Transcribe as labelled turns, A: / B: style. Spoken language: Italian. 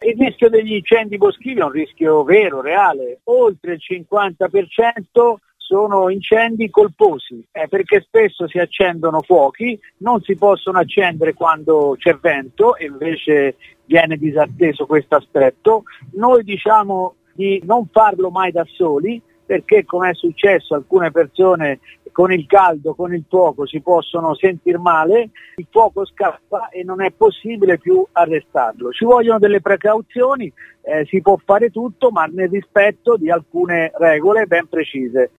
A: Il rischio degli incendi boschivi è un rischio vero, reale. Oltre il 50% sono incendi colposi, perché spesso si accendono fuochi, non si possono accendere quando c'è vento e invece viene disatteso questo aspetto. Noi diciamo di non farlo mai da soli, perché come è successo alcune persone con il caldo, con il fuoco si possono sentir male, il fuoco scappa e non è possibile più arrestarlo. Ci vogliono delle precauzioni, si può fare tutto ma nel rispetto di alcune regole ben precise.